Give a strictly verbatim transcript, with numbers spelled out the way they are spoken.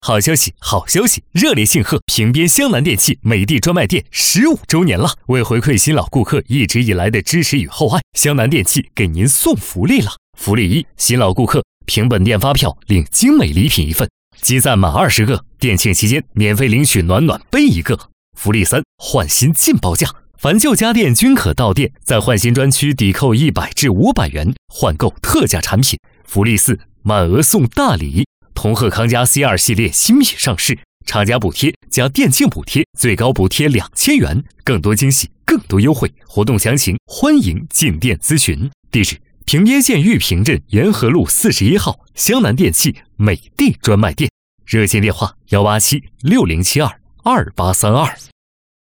好消息，好消息！热烈庆贺平边湘南电器美的专卖店十五周年了！为回馈新老顾客一直以来的支持与厚爱，湘南电器给您送福利了。福利一：新老顾客凭本店发票领精美礼品一份，积赞满二十个，店庆期间免费领取暖暖杯一个。福利三：换新劲爆价，凡旧家电均可到店，在换新专区抵扣一百至五百元，换购特价产品。福利四：满额送大礼。同贺康佳 C 二 系列新品上市，厂家补贴加店庆补贴，最高补贴两千元，更多惊喜，更多优惠，活动详情欢迎进店咨询。地址：平边县玉屏镇沿河路四十一号湘南电器美的专卖店，热线电话幺八七六零七二二八三二。